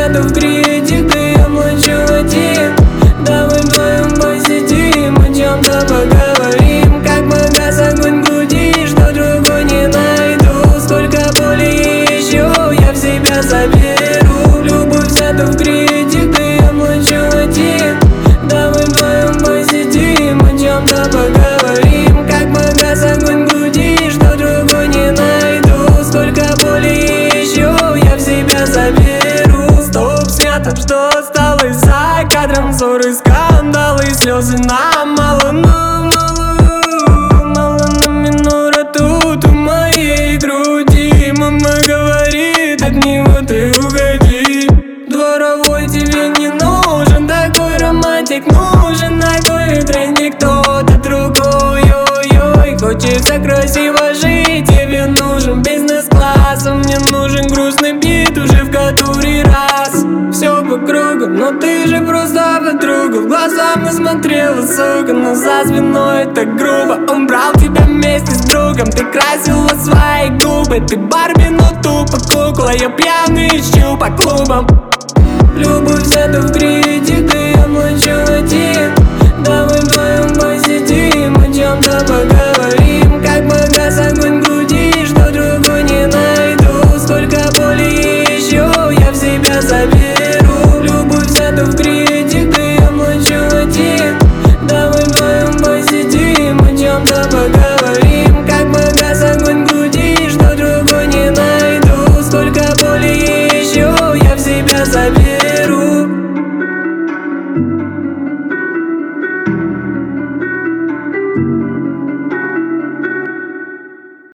сяду в критик, ты я молчу один. Давай вдвоем посидим, о чем-то поговорим. Как магаз огонь груди, что другой не найду. Сколько боли еще я в себя заберу. Любовь сяду в критик, ты я молчу один. Давай вдвоем посидим, о чем-то поговорим. Как магаз огонь груди, что другой не найду. Сколько боли еще я в себя заберу. Стоп, снято, что осталось за кадром. Ссоры, скандалы, слезы нам мало, мало на минора тут у моей груди. Мама говорит, от него ты уходи. Дворовой тебе не нужен, такой романтик нужен. Такой тренник кто-то другой, ой-ой. Хочется красиво жить, тебе нужен бизнес-класс. А мне нужен грустный бит уже в который раз. Все по кругу, но ты же просто подруга. В глаза мне смотрела, сука, но за спиной так грубо. Он брал тебя вместе с другом, ты красила свои губы. Ты Барби, но тупо кукла, я пьяный ищу по клубам. Любовь сяду в критик, ты я молчу один. Давай вдвоем посидим, о чем-то поговорим. Как магаз огонь груди, что другой не найду. Сколько боли еще я в себя заберу. Любовь сяду в критик, ты я молчу один. Давай вдвоем посидим, о чем-то поговорим. Как магаз огонь груди, что другой не найду. Сколько боли еще я в себя заберу.